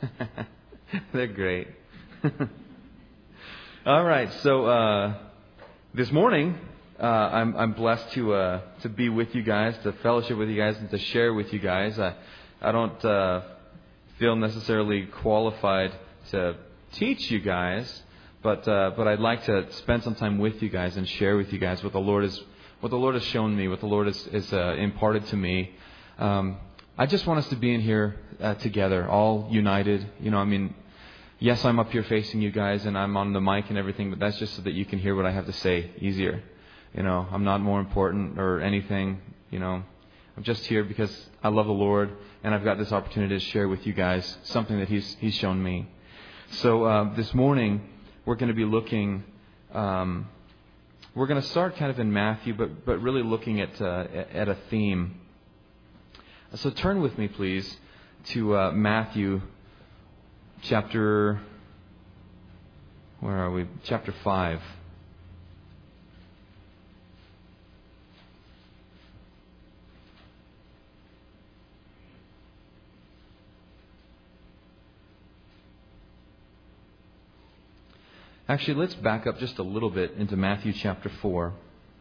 They're great. All right, so this morning I'm blessed to be with you guys, to fellowship with you guys, and to share with you guys. I don't feel necessarily qualified to teach you guys, but I'd like to spend some time with you guys and share with you guys what the Lord has shown me, what the Lord has imparted to me. I just want us to be in here together, all united. Yes, I'm up here facing you guys, and I'm on the mic and everything, but that's just so that you can hear what I have to say easier. I'm not more important or anything. I'm just here because I love the Lord, and I've got this opportunity to share with you guys something that He's shown me. So this morning we're going to be looking. We're going to start kind of in Matthew, but really looking at a theme. So turn with me, please, to Matthew chapter. Where are we? Chapter 5. Actually, let's back up just a little bit into Matthew chapter 4.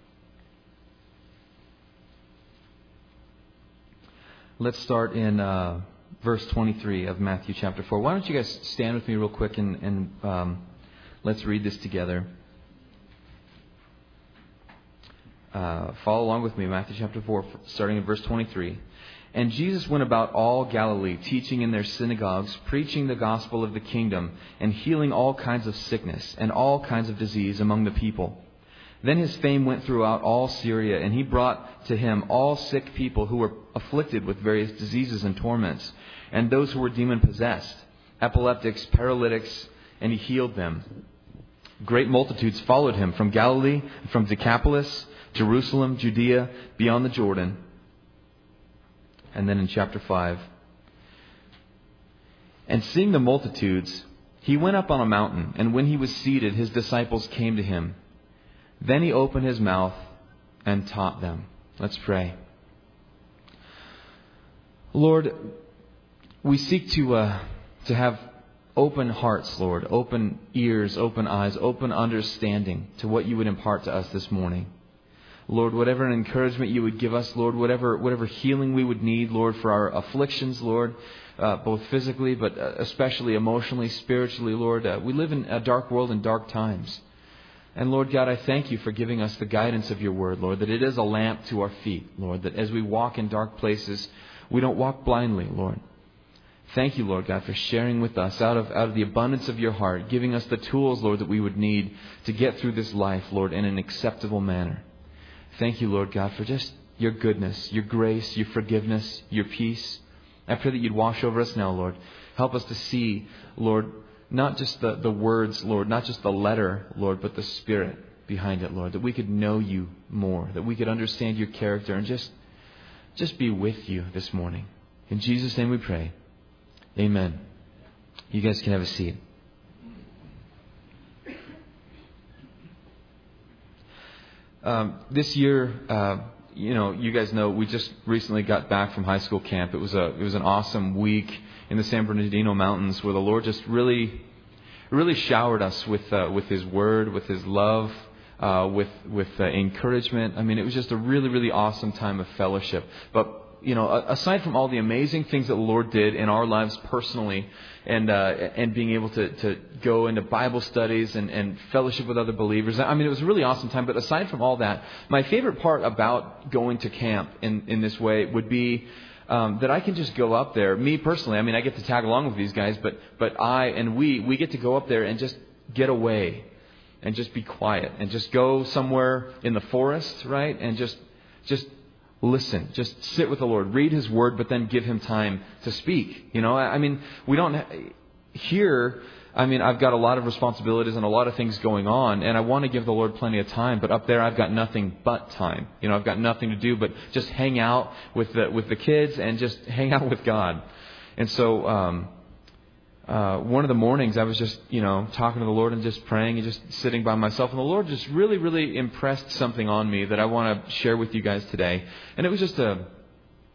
Let's start in verse 23 of Matthew chapter 4. Why don't you guys stand with me real quick and let's read this together. Follow along with me, Matthew chapter 4, starting in verse 23. And Jesus went about all Galilee, teaching in their synagogues, preaching the gospel of the kingdom, and healing all kinds of sickness and all kinds of disease among the people. Then His fame went throughout all Syria, and He brought to Him all sick people who were afflicted with various diseases and torments, and those who were demon-possessed, epileptics, paralytics, and He healed them. Great multitudes followed Him from Galilee, from Decapolis, Jerusalem, Judea, beyond the Jordan. And then in chapter 5, and seeing the multitudes, He went up on a mountain, and when He was seated, His disciples came to Him. Then He opened His mouth and taught them. Let's pray. Lord, we seek to have open hearts, Lord, open ears, open eyes, open understanding to what You would impart to us this morning. Lord, whatever encouragement You would give us, Lord, whatever healing we would need, Lord, for our afflictions, Lord, both physically, but especially emotionally, spiritually, Lord. We live in a dark world and dark times. And Lord God, I thank You for giving us the guidance of Your word, Lord, that it is a lamp to our feet, Lord, that as we walk in dark places, we don't walk blindly, Lord. Thank You, Lord God, for sharing with us out of the abundance of Your heart, giving us the tools, Lord, that we would need to get through this life, Lord, in an acceptable manner. Thank You, Lord God, for just Your goodness, Your grace, Your forgiveness, Your peace. I pray that You'd wash over us now, Lord. Help us to see, Lord, not just the words, Lord, not just the letter, Lord, but the spirit behind it, Lord, that we could know You more, that we could understand Your character and just be with You this morning. In Jesus' name we pray. Amen. You guys can have a seat. This year, you guys know we just recently got back from high school camp. It was an awesome week in the San Bernardino Mountains where the Lord just really showered us with His word, with His love, with encouragement. I mean, it was just a really, really awesome time of fellowship. But aside from all the amazing things that the Lord did in our lives personally, and being able to go into Bible studies and fellowship with other believers, I mean, it was a really awesome time. But aside from all that, my favorite part about going to camp in this way would be that I can just go up there. Me personally, I mean, I get to tag along with these guys, but we get to go up there and just get away and just be quiet and just go somewhere in the forest, right? And just listen, just sit with the Lord, read His word, but then give Him time to speak. I mean, we don't here. I mean, I've got a lot of responsibilities and a lot of things going on, and I want to give the Lord plenty of time. But up there, I've got nothing but time. I've got nothing to do but just hang out with the kids and just hang out with God. And so, one of the mornings I was just, talking to the Lord and just praying and just sitting by myself. And the Lord just really, really impressed something on me that I want to share with you guys today. And it was just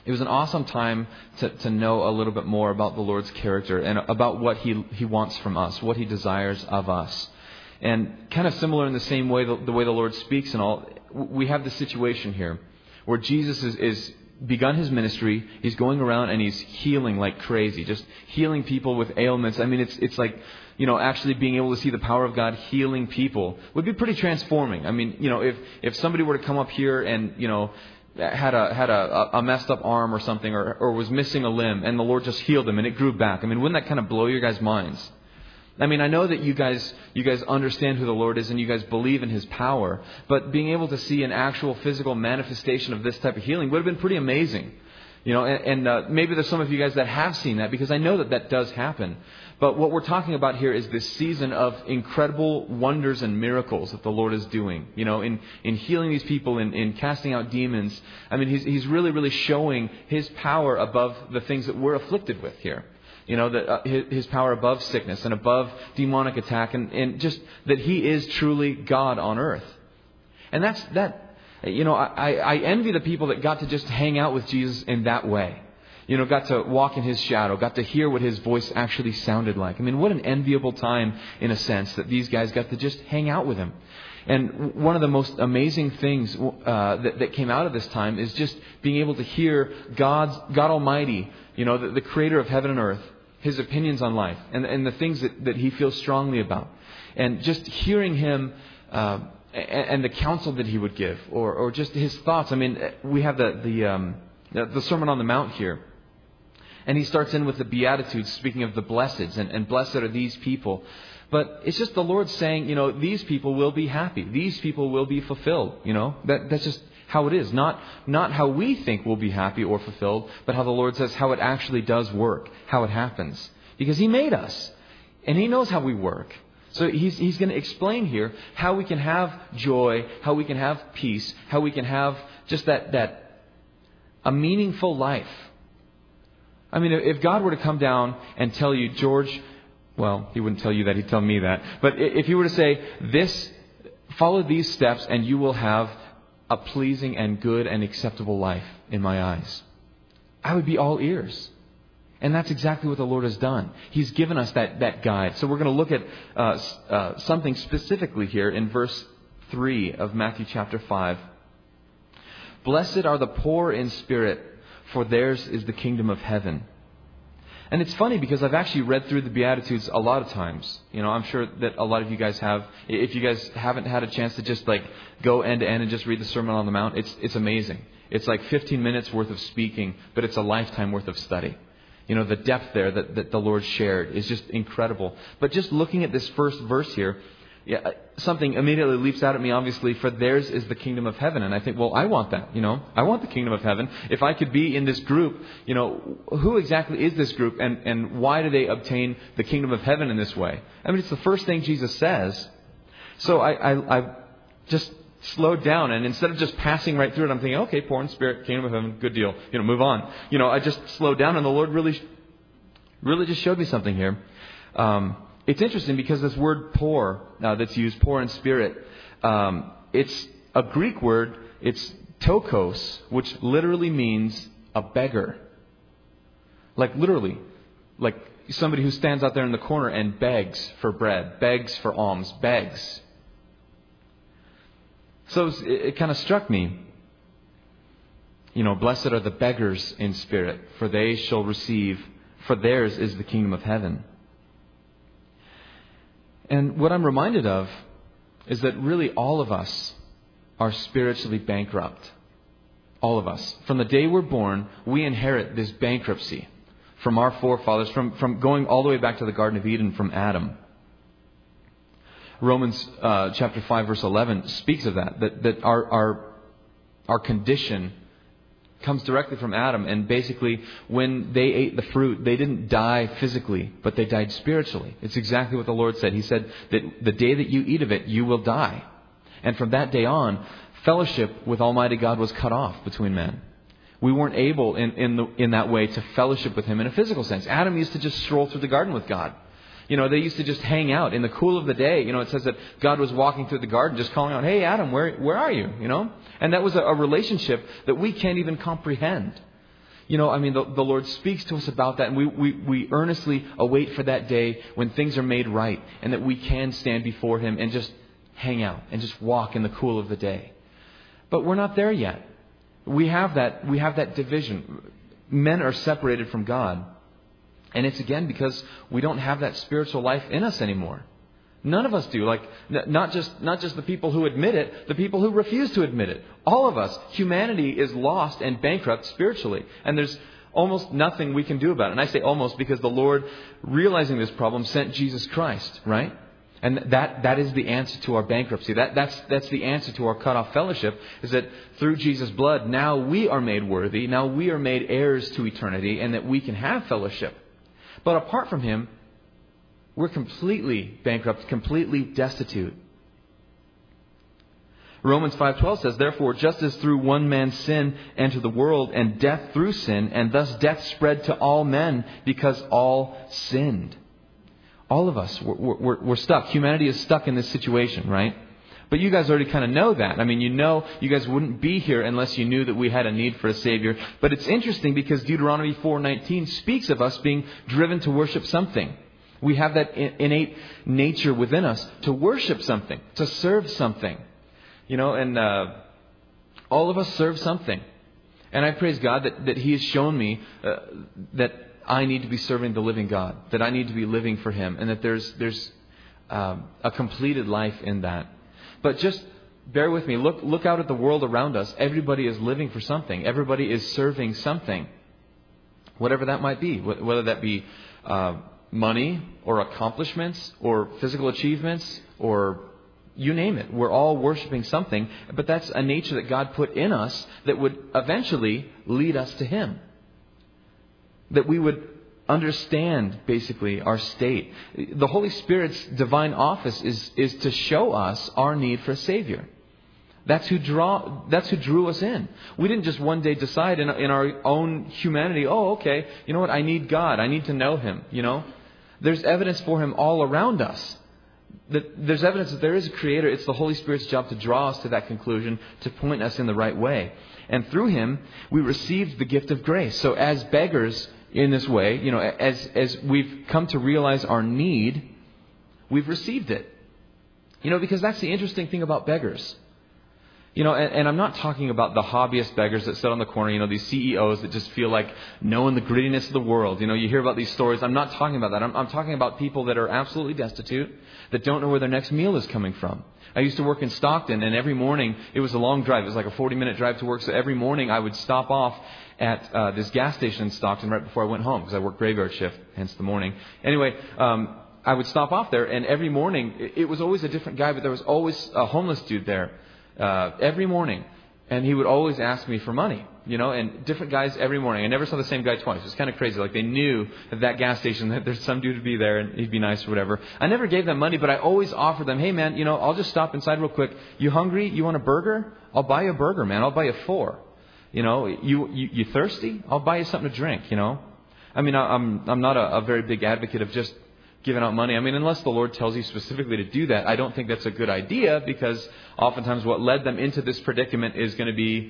It was an awesome time to know a little bit more about the Lord's character and about what He wants from us, what He desires of us. And kind of similar in the same way, the way the Lord speaks and all, we have the situation here where Jesus is begun His ministry. He's going around and He's healing like crazy, just healing people with ailments. I mean, it's like, actually being able to see the power of God healing people would be pretty transforming. I mean, if somebody were to come up here and, had a messed up arm or something, or was missing a limb, and the Lord just healed them and it grew back. I mean, wouldn't that kind of blow your guys' minds? I mean, I know that you guys understand who the Lord is and you guys believe in His power, but being able to see an actual physical manifestation of this type of healing would have been pretty amazing. And maybe there's some of you guys that have seen that, because I know that does happen. But what we're talking about here is this season of incredible wonders and miracles that the Lord is doing, in healing these people, in casting out demons. I mean, He's really, really showing His power above the things that we're afflicted with here. His power above sickness and above demonic attack, and just that He is truly God on earth. And I envy the people that got to just hang out with Jesus in that way. Got to walk in His shadow, got to hear what His voice actually sounded like. I mean, what an enviable time, in a sense, that these guys got to just hang out with Him. And one of the most amazing things that came out of this time is just being able to hear God Almighty, the Creator of heaven and earth, His opinions on life, and the things that He feels strongly about. And just hearing Him and the counsel that He would give, or just His thoughts. I mean, we have the Sermon on the Mount here. And He starts in with the Beatitudes, speaking of the blesseds, and blessed are these people. But it's just the Lord saying, these people will be happy. These people will be fulfilled. That's just how it is. Not how we think we'll be happy or fulfilled, but how the Lord says how it actually does work, how it happens. Because He made us, and He knows how we work. So He's going to explain here how we can have joy, how we can have peace, how we can have just a meaningful life. I mean, if God were to come down and tell you, George, well, He wouldn't tell you that, He'd tell me that. But if He were to say, follow these steps and you will have a pleasing and good and acceptable life in my eyes, I would be all ears. And that's exactly what the Lord has done. He's given us that guide. So we're going to look at something specifically here in verse 3 of Matthew chapter 5. Blessed are the poor in spirit, for theirs is the kingdom of heaven. And it's funny because I've actually read through the Beatitudes a lot of times. I'm sure that a lot of you guys have. If you guys haven't had a chance to just go end to end and just read the Sermon on the Mount, it's amazing. It's like 15 minutes worth of speaking, but it's a lifetime worth of study. The depth there that the Lord shared is just incredible. But just looking at this first verse here, something immediately leaps out at me, obviously, for theirs is the kingdom of heaven. And I think, well, I want that, I want the kingdom of heaven. If I could be in this group, who exactly is this group and why do they obtain the kingdom of heaven in this way? I mean, it's the first thing Jesus says. So I just slowed down, and instead of just passing right through it, I'm thinking, okay, poor in spirit, kingdom of heaven, good deal, move on. I just slowed down, and the Lord really just showed me something here. It's interesting because this word poor that's used, poor in spirit, it's a Greek word. It's tokos, which literally means a beggar. Like literally, like somebody who stands out there in the corner and begs for bread, begs for alms, begs. So it kind of struck me, blessed are the beggars in spirit, for they shall receive, for theirs is the kingdom of heaven. And what I'm reminded of is that really all of us are spiritually bankrupt. All of us. From the day we're born, we inherit this bankruptcy from our forefathers, from going all the way back to the Garden of Eden from Adam. Romans chapter 5 verse 11 speaks of that our condition comes directly from Adam. And basically, when they ate the fruit, they didn't die physically, but they died spiritually. It's exactly what the Lord said. He said that the day that you eat of it, you will die. And from that day on, fellowship with Almighty God was cut off between men. We weren't able in that way to fellowship with Him in a physical sense. Adam used to just stroll through the garden with God. They used to just hang out in the cool of the day. It says that God was walking through the garden just calling out, hey, Adam, where are you? And that was a relationship that we can't even comprehend. You know, I mean, the Lord speaks to us about that, and we earnestly await for that day when things are made right and that we can stand before Him and just hang out and just walk in the cool of the day. But we're not there yet. We have that division. Men are separated from God. And it's again because we don't have that spiritual life in us anymore. None of us do. Like, not just the people who admit it, the people who refuse to admit it. All of us. Humanity is lost and bankrupt spiritually. And there's almost nothing we can do about it. And I say almost because the Lord, realizing this problem, sent Jesus Christ, right? And that is the answer to our bankruptcy. That's the answer to our cut-off fellowship, is that through Jesus' blood, now we are made worthy. Now we are made heirs to eternity, and that we can have fellowship. But apart from Him, we're completely bankrupt, completely destitute. Romans 5:12 says, "Therefore, just as through one man's sin entered the world, and death through sin, and thus death spread to all men because all sinned." All of us, we're stuck. Humanity is stuck in this situation, right? But you guys already kind of know that. I mean, you guys wouldn't be here unless you knew that we had a need for a Savior. But it's interesting because Deuteronomy 4:19 speaks of us being driven to worship something. We have that innate nature within us to worship something, to serve something. You know, and all of us serve something. And I praise God that He has shown me that I need to be serving the living God, that I need to be living for Him, and that there's a completed life in that. But just bear with me. Look out at the world around us. Everybody is living for something. Everybody is serving something, whatever that might be, whether that be money or accomplishments or physical achievements or you name it. We're all worshiping something, but that's a nature that God put in us that would eventually lead us to Him. That we would understand, basically, our state. The Holy Spirit's divine office is to show us our need for a Savior. That's who drew us in. We didn't just one day decide in our own humanity, oh, okay, you know what, I need God. I need to know Him, you know. There's evidence for Him all around us. There's evidence that there is a Creator. It's the Holy Spirit's job to draw us to that conclusion, to point us in the right way. And through Him, we received the gift of grace. So as beggars in this way, you know, as we've come to realize our need, we've received it. You know, because that's the interesting thing about beggars. You know, and I'm not talking about the hobbyist beggars that sit on the corner, you know, these CEOs that just feel like knowing the grittiness of the world. You know, you hear about these stories. I'm not talking about that. I'm talking about people that are absolutely destitute, that don't know where their next meal is coming from. I used to work in Stockton, and every morning, it was a long drive. It was like a 40-minute drive to work. So every morning I would stop off at this gas station in Stockton right before I went home, because I worked graveyard shift, hence the morning. Anyway, I would stop off there, and every morning, it was always a different guy, but there was always a homeless dude there. Every morning, and he would always ask me for money, you know, and different guys every morning. I never saw the same guy twice. It was kind of crazy. Like, they knew at that gas station that there's some dude to be there and he'd be nice or whatever. I never gave them money, but I always offered them, hey man, you know, I'll just stop inside real quick. You hungry? You want a burger? I'll buy you a burger, man. I'll buy you 4. You know, you thirsty? I'll buy you something to drink, you know. I mean, I'm not a very big advocate of just giving out money. I mean, unless the Lord tells you specifically to do that, I don't think that's a good idea, because oftentimes what led them into this predicament is going to be,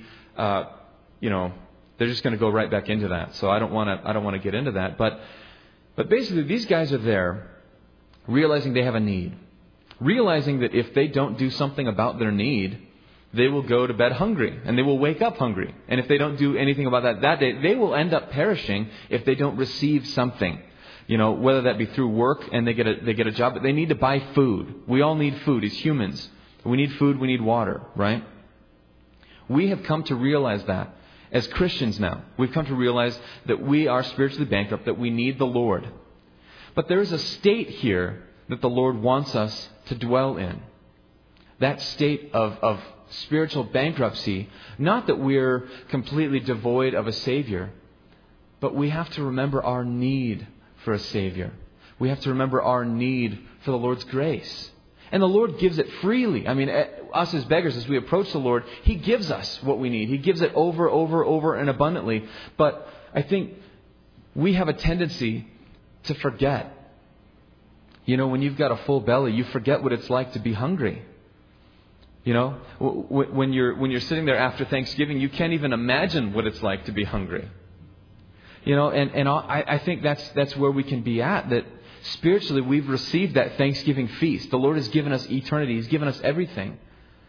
you know, they're just going to go right back into that. So I don't want to get into that. But basically, these guys are there realizing they have a need, realizing that if they don't do something about their need, they will go to bed hungry and they will wake up hungry. And if they don't do anything about that day, they will end up perishing if they don't receive something. You know, whether that be through work and they get a job, but they need to buy food. We all need food as humans. We need food, we need water, right? We have come to realize that as Christians now. We've come to realize that we are spiritually bankrupt, that we need the Lord. But there is a state here that the Lord wants us to dwell in. That state of spiritual bankruptcy, not that we're completely devoid of a Savior, but we have to remember our need for a Savior. We have to remember our need for the Lord's grace. And the Lord gives it freely. I mean, us as beggars, as we approach the Lord, He gives us what we need. He gives it over and abundantly. But I think we have a tendency to forget. You know, when you've got a full belly, you forget what it's like to be hungry. You know, when you're sitting there after Thanksgiving, you can't even imagine what it's like to be hungry. And I think that's where we can be at, that spiritually we've received that Thanksgiving feast. The Lord has given us eternity. He's given us everything.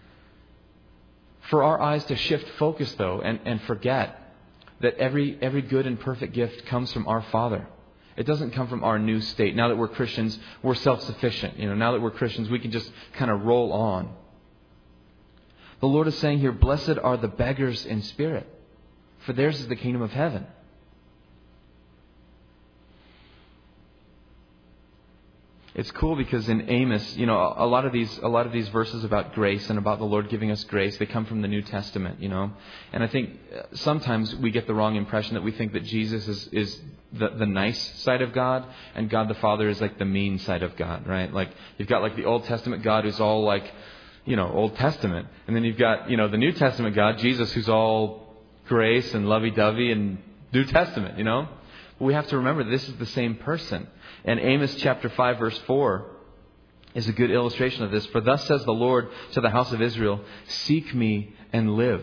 For our eyes to shift focus, though, and forget that every good and perfect gift comes from our Father. It doesn't come from our new state. Now that we're Christians, we're self-sufficient. Now that we're Christians, we can just kind of roll on. The Lord is saying here, blessed are the beggars in spirit, for theirs is the kingdom of heaven. It's cool because in Amos, a lot of these verses about grace and about the Lord giving us grace, they come from the New Testament, And I think sometimes we get the wrong impression that we think that Jesus is the nice side of God, and God the Father is like the mean side of God, right? Like you've got like the Old Testament God who's all like, Old Testament, and then you've got the New Testament God, Jesus, who's all grace and lovey-dovey and New Testament, But we have to remember this is the same person. And Amos chapter 5 verse 4 is a good illustration of this. For thus says the Lord to the house of Israel, seek me and live.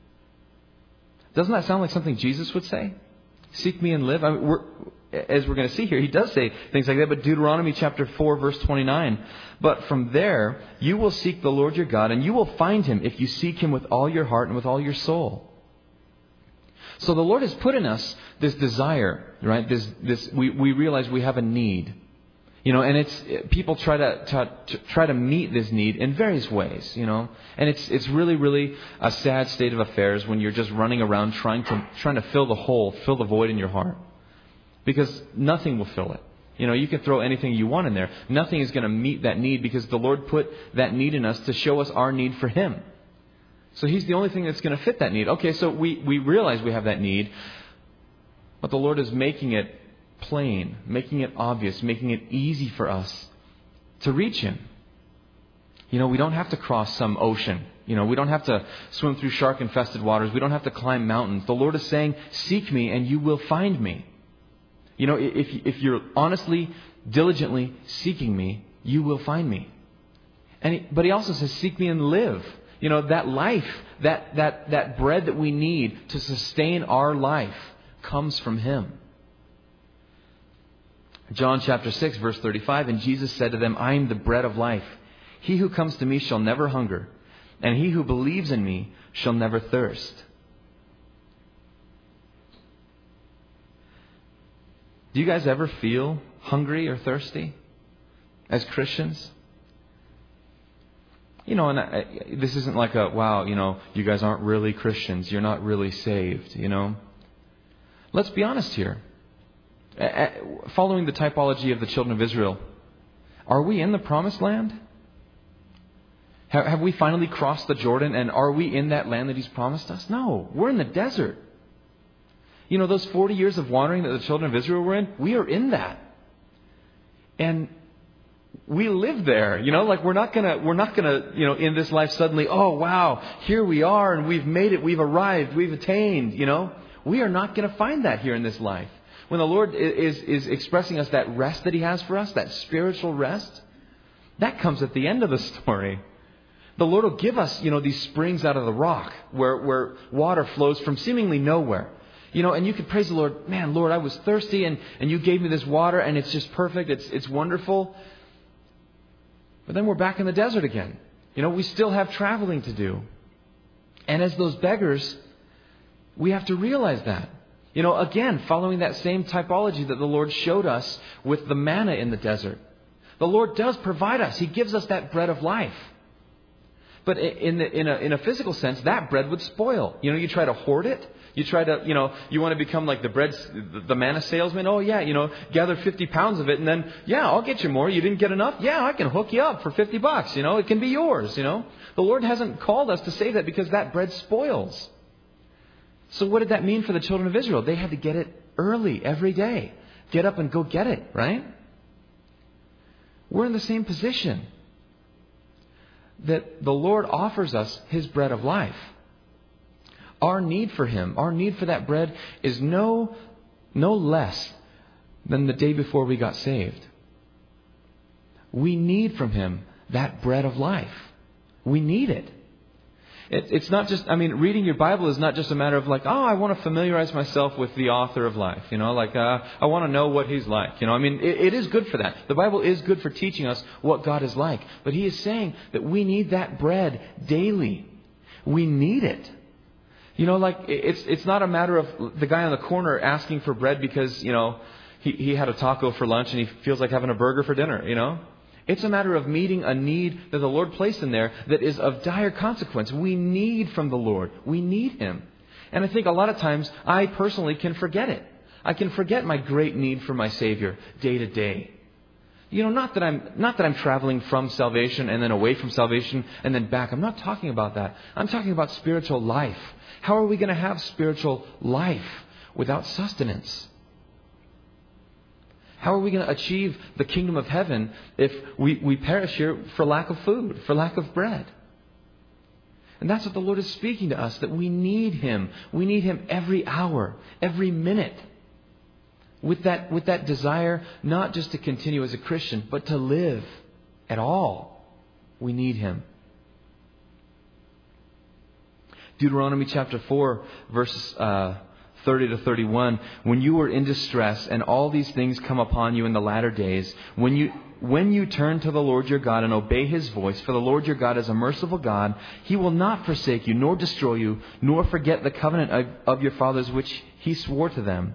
Doesn't that sound like something Jesus would say? Seek me and live. As we're going to see here, he does say things like that. But Deuteronomy chapter 4 verse 29. But from there you will seek the Lord your God, and you will find him if you seek him with all your heart and with all your soul. So the Lord has put in us this desire, right? We realize we have a need, and it's people try to meet this need in various ways, and it's really, really a sad state of affairs when you're just running around trying to fill the void in your heart, because nothing will fill it. You can throw anything you want in there. Nothing is going to meet that need, because the Lord put that need in us to show us our need for him. So he's the only thing that's going to fit that need. Okay, so we realize we have that need, but the Lord is making it plain, making it obvious, making it easy for us to reach him. We don't have to cross some ocean. We don't have to swim through shark-infested waters. We don't have to climb mountains. The Lord is saying, seek me and you will find me. If you're honestly, diligently seeking me, you will find me. But he also says, seek me and live. That life, that bread that we need to sustain our life comes from him. John chapter 6 verse 35, and Jesus said to them, I am the bread of life. He who comes to me shall never hunger, and he who believes in me shall never thirst. Do you guys ever feel hungry or thirsty as Christians? And this isn't like you guys aren't really Christians. You're not really saved, Let's be honest here. Following the typology of the children of Israel, are we in the promised land? Have we finally crossed the Jordan, and are we in that land that he's promised us? No, we're in the desert. Those 40 years of wandering that the children of Israel were in, we are in that. And we live there, we're not gonna, in this life suddenly, oh wow, here we are and we've made it, we've arrived, we've attained, We are not gonna find that here in this life. When the Lord is expressing us that rest that he has for us, that spiritual rest, that comes at the end of the story. The Lord will give us, these springs out of the rock where water flows from seemingly nowhere. And you could praise the Lord, man, Lord, I was thirsty and you gave me this water and it's just perfect, it's wonderful. But then we're back in the desert again. We still have traveling to do. And as those beggars, we have to realize that. Again, following that same typology that the Lord showed us with the manna in the desert. The Lord does provide us. He gives us that bread of life. But in a physical sense, that bread would spoil. You try to hoard it. You try to, you want to become like the manna salesman. Oh yeah, gather 50 pounds of it and then, yeah, I'll get you more. You didn't get enough? Yeah, I can hook you up for $50. It can be yours, The Lord hasn't called us to say that because that bread spoils. So what did that mean for the children of Israel? They had to get it early every day. Get up and go get it, right? We're in the same position. That the Lord offers us his bread of life. Our need for him, our need for that bread is no less than the day before we got saved. We need from him that bread of life. We need it. It's not just, reading your Bible is not just a matter of like, I want to familiarize myself with the author of life. I want to know what he's like. It is good for that. The Bible is good for teaching us what God is like. But he is saying that we need that bread daily. We need it. It's not a matter of the guy on the corner asking for bread because, he had a taco for lunch and he feels like having a burger for dinner, It's a matter of meeting a need that the Lord placed in there that is of dire consequence. We need from the Lord. We need Him. And I think a lot of times I personally can forget it. I can forget my great need for my Savior day to day. Not that I'm traveling from salvation and then away from salvation and then back. I'm not talking about that. I'm talking about spiritual life. How are we going to have spiritual life without sustenance? How are we going to achieve the kingdom of heaven if we perish here for lack of food, for lack of bread? And that's what the Lord is speaking to us, that we need Him. We need Him every hour, every minute. With that desire, not just to continue as a Christian, but to live at all. We need Him. Deuteronomy chapter 4, verses 30 to 31. When you are in distress and all these things come upon you in the latter days, when you turn to the Lord your God and obey His voice, for the Lord your God is a merciful God, He will not forsake you, nor destroy you, nor forget the covenant of your fathers which He swore to them.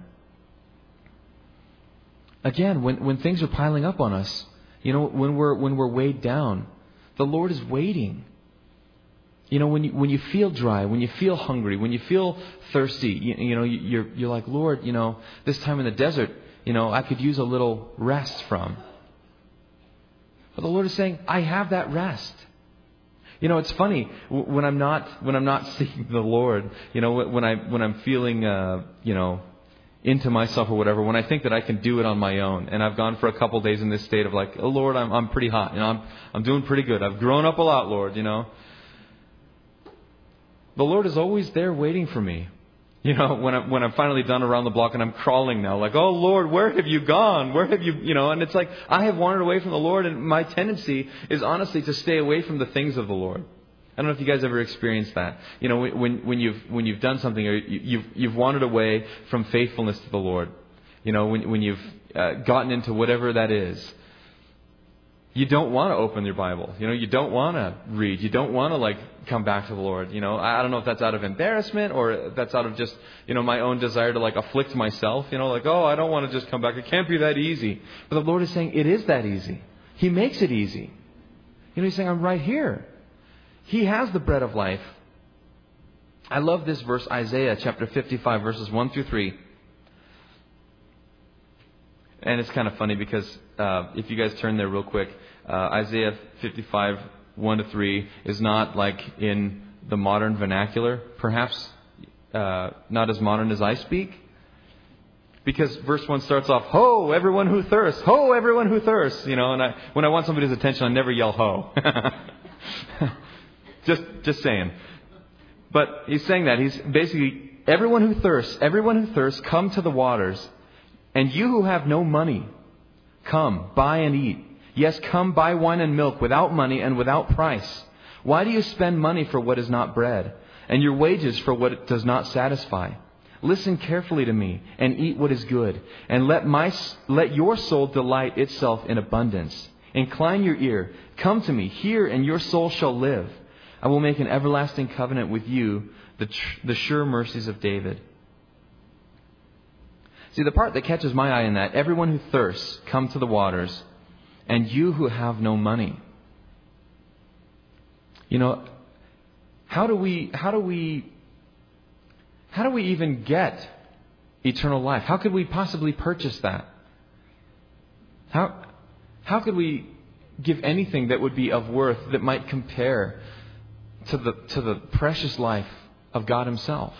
Again, when things are piling up on us, when we're weighed down, the Lord is waiting. When you feel dry, when you feel hungry, when you feel thirsty, you're like, Lord, this time in the desert, I could use a little rest from. But the Lord is saying, I have that rest. It's funny when I'm not seeking the Lord, when I'm feeling, into myself or whatever, when I think that I can do it on my own, and I've gone for a couple days in this state of like, oh Lord, I'm pretty hot, I'm doing pretty good. I've grown up a lot, Lord, The Lord is always there waiting for me. When I'm finally done around the block and I'm crawling now, like, oh Lord, where have you gone? Where have you, and it's like, I have wandered away from the Lord, and my tendency is honestly to stay away from the things of the Lord. I don't know if you guys ever experienced that. When you've done something or you've wandered away from faithfulness to the Lord. When you've gotten into whatever that is. You don't want to open your Bible. You don't want to read. You don't want to come back to the Lord. I don't know if that's out of embarrassment or that's out of just, my own desire to afflict myself. I don't want to just come back. It can't be that easy. But the Lord is saying it is that easy. He makes it easy. He's saying, I'm right here. He has the bread of life. I love this verse, Isaiah chapter 55, verses 1 through 3. And it's kind of funny because if you guys turn there real quick, Isaiah 55, 1 to 3 is not like in the modern vernacular, perhaps not as modern as I speak. Because verse 1 starts off, ho, everyone who thirsts, ho, everyone who thirsts. And when I want somebody's attention, I never yell ho. Just saying. But he's saying that. He's basically, everyone who thirsts, come to the waters. And you who have no money, come, buy and eat. Yes, come buy wine and milk without money and without price. Why do you spend money for what is not bread, and your wages for what does not satisfy? Listen carefully to me and eat what is good, and let your soul delight itself in abundance. Incline your ear, come to me, hear, and your soul shall live. I will make an everlasting covenant with you, the sure mercies of David. See, the part that catches my eye in that, everyone who thirsts, come to the waters, and you who have no money. How do we even get eternal life? How could we possibly purchase that? How could we give anything that would be of worth that might compare to the precious life of God Himself?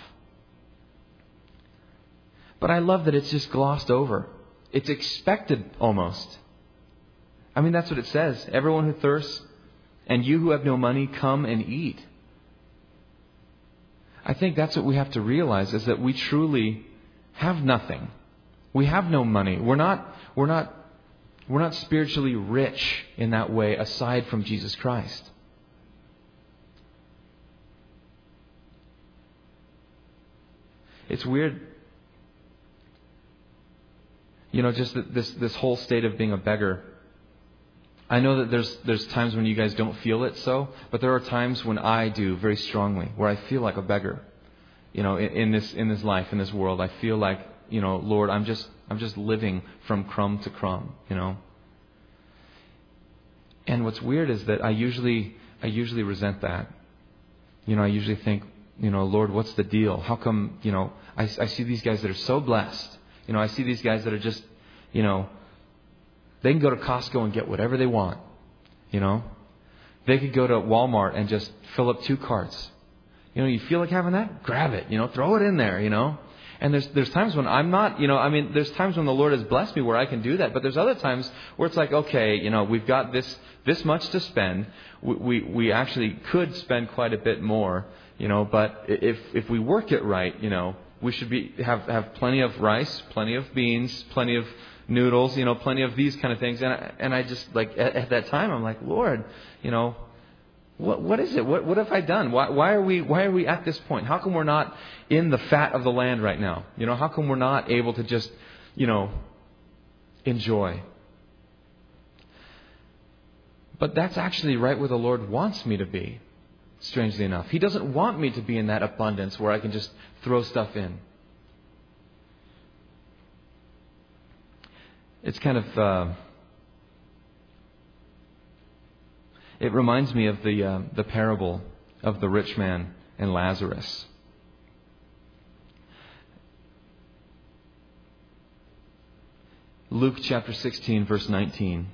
But I love that it's just glossed over. It's expected almost. That's what it says. Everyone who thirsts and you who have no money, come and eat. I think that's what we have to realize, is that we truly have nothing. We have no money. We're not spiritually rich in that way aside from Jesus Christ. It's weird. Just this whole state of being a beggar. I know that there's times when you guys don't feel it so, but there are times when I do very strongly, where I feel like a beggar. In this life, in this world, I feel like, Lord, I'm just living from crumb to crumb, And what's weird is that I usually resent that. I usually think, Lord, what's the deal? How come, I see these guys that are so blessed. I see these guys that are just, they can go to Costco and get whatever they want. They could go to Walmart and just fill up 2 carts. You feel like having that? Grab it, throw it in there, And there's times when I'm not, there's times when the Lord has blessed me where I can do that. But there's other times where it's like, okay, we've got this much to spend. We actually could spend quite a bit more, but if we work it right, we should have plenty of rice, plenty of beans, plenty of noodles, plenty of these kind of things. And I just like at that time I'm like, Lord, what is it? What have I done? Why are we at this point? How come we're not in the fat of the land right now? How come we're not able to just, enjoy? But that's actually right where the Lord wants me to be. Strangely enough, He doesn't want me to be in that abundance where I can just throw stuff in. It's kind of, it reminds me of the parable of the rich man and Lazarus. Luke chapter 16, verse 19.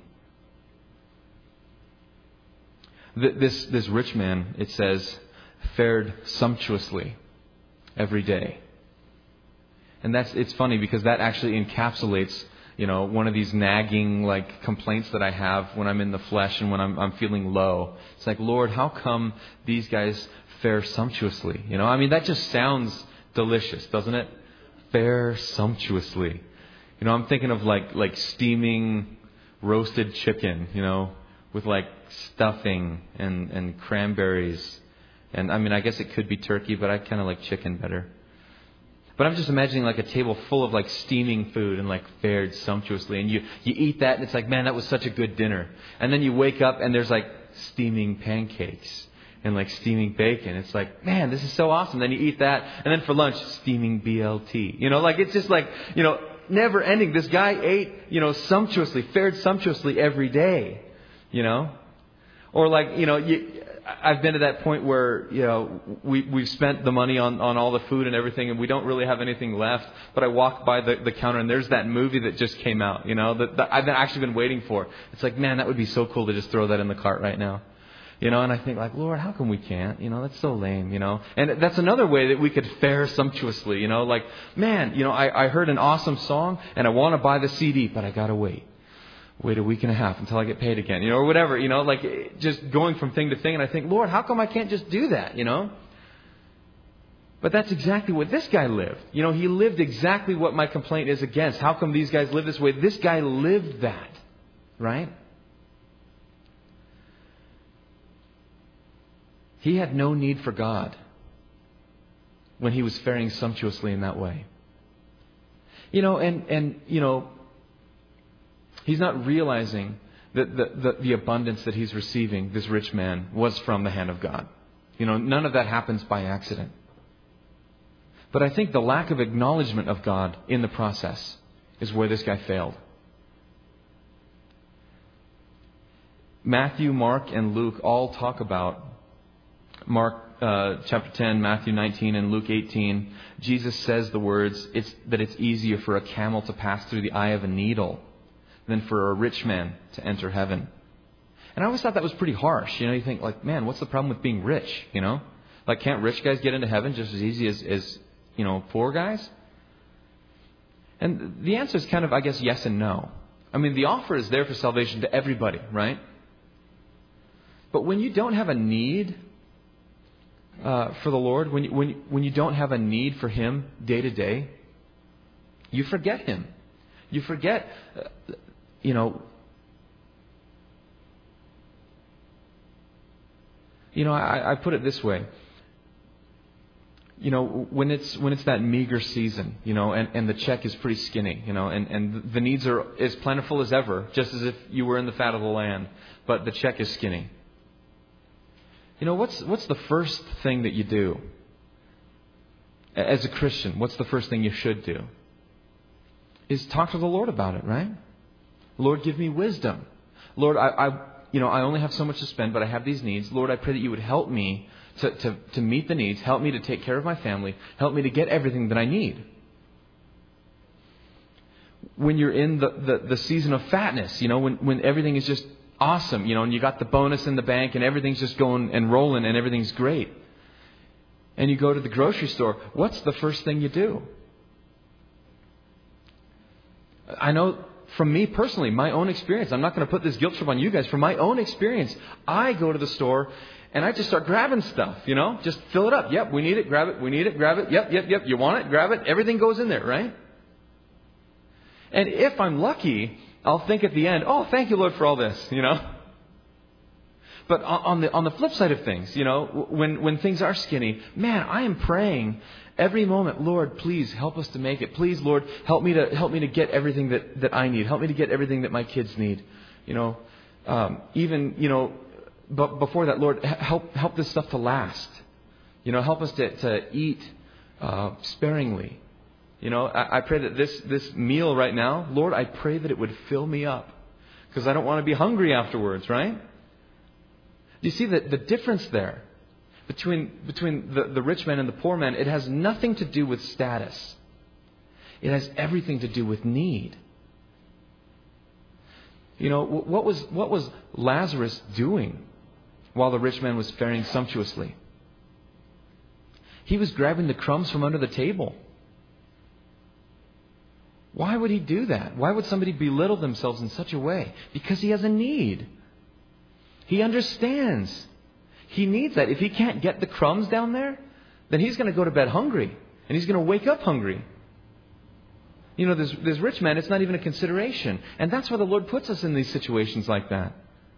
This rich man, it says, fared sumptuously every day. And it's funny because that actually encapsulates, one of these nagging complaints that I have when I'm in the flesh and when I'm feeling low. It's like, Lord, how come these guys fare sumptuously? That just sounds delicious, doesn't it? Fare sumptuously. I'm thinking of like steaming roasted chicken, with stuffing and cranberries. And I guess it could be turkey, but I kind of like chicken better. But I'm just imagining a table full of steaming food and fared sumptuously. And you eat that and it's like, man, that was such a good dinner. And then you wake up and there's steaming pancakes and steaming bacon. It's like, man, this is so awesome. Then you eat that. And then for lunch, steaming BLT. It's just never ending. This guy ate, sumptuously, fared sumptuously every day. Or I've been to that point where, we've spent the money on all the food and everything and we don't really have anything left. But I walk by the counter and there's that movie that just came out, that I've actually been waiting for. It's like, man, that would be so cool to just throw that in the cart right now. And I think Lord, how come we can't? That's so lame, And that's another way that we could fare sumptuously, man, I heard an awesome song and I want to buy the CD, but I got to wait a week and a half until I get paid again, or whatever, just going from thing to thing. And I think, Lord, how come I can't just do that, But that's exactly what this guy lived. He lived exactly what my complaint is against. How come these guys live this way? This guy lived that, right? He had no need for God when he was faring sumptuously in that way. He's not realizing that the abundance that he's receiving, this rich man, was from the hand of God. None of that happens by accident. But I think the lack of acknowledgement of God in the process is where this guy failed. Matthew, Mark, and Luke all talk about Mark chapter 10, Matthew 19, and Luke 18. Jesus says the words, that it's easier for a camel to pass through the eye of a needle than for a rich man to enter heaven. And I always thought that was pretty harsh. You think man, what's the problem with being rich? Can't rich guys get into heaven just as easy as poor guys? And the answer is kind of, I guess, yes and no. The offer is there for salvation to everybody, right? But when you don't have a need for the Lord, when you don't have a need for Him day to day, you forget Him. You forget, I put it this way. when it's that meager season, and the check is pretty skinny, and the needs are as plentiful as ever, just as if you were in the fat of the land, but the check is skinny. What's the first thing that you do? As a Christian, what's the first thing you should do? Is talk to the Lord about it, right? Lord, give me wisdom. Lord, I only have so much to spend, but I have these needs. Lord, I pray that you would help me to meet the needs. Help me to take care of my family. Help me to get everything that I need. When you're in the season of fatness, when everything is just awesome, and you got the bonus in the bank and everything's just going and rolling and everything's great. And you go to the grocery store, what's the first thing you do? I know from me personally, my own experience, I'm not going to put this guilt trip on you guys. From my own experience, I go to the store and I just start grabbing stuff, just fill it up. Yep, we need it, grab it. We need it, grab it. Yep. You want it, grab it. Everything goes in there, right? And if I'm lucky, I'll think at the end, oh, thank you, Lord, for all this, But on the flip side of things, when things are skinny, man, I am praying every moment, Lord, please help us to make it. Please, Lord, help me to get everything that I need. Help me to get everything that my kids need. But before that, Lord, help this stuff to last. Help us to eat sparingly. I pray that this meal right now, Lord, I pray that it would fill me up, because I don't want to be hungry afterwards, right? Do you see the difference there between the rich man and the poor man? It has nothing to do with status. It has everything to do with need. What was Lazarus doing while the rich man was faring sumptuously? He was grabbing the crumbs from under the table. Why would he do that? Why would somebody belittle themselves in such a way? Because he has a need. He understands. He needs that. If he can't get the crumbs down there, then he's going to go to bed hungry. And he's going to wake up hungry. This rich man, it's not even a consideration. And that's why the Lord puts us in these situations like that.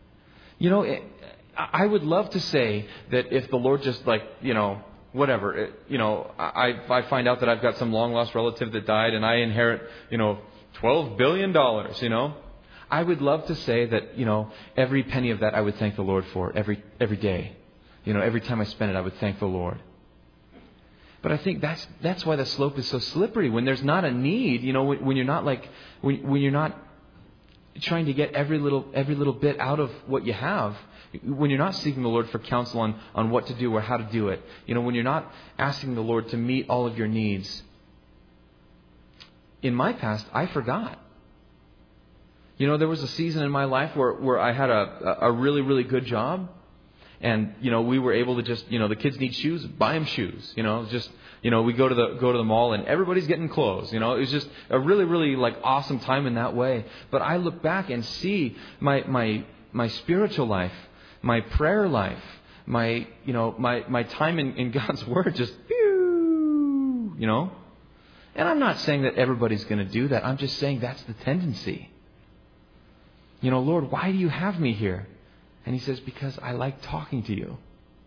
I would love to say that if the Lord just whatever, I find out that I've got some long lost relative that died and I inherit, $12 billion, I would love to say that, every penny of that I would thank the Lord for every day. Every time I spend it, I would thank the Lord. But I think that's why the slope is so slippery. When there's not a need, when you're not when you're not trying to get every little bit out of what you have, when you're not seeking the Lord for counsel on what to do or how to do it, when you're not asking the Lord to meet all of your needs. In my past, I forgot. There was a season in my life where I had a really, really good job. And, we were able to just, the kids need shoes, buy them shoes. We go to the mall and everybody's getting clothes. It was just a really, really awesome time in that way. But I look back and see my spiritual life, my prayer life, my time in God's Word just, And I'm not saying that everybody's going to do that. I'm just saying that's the tendency. Lord, why do you have me here? And he says, because I like talking to you.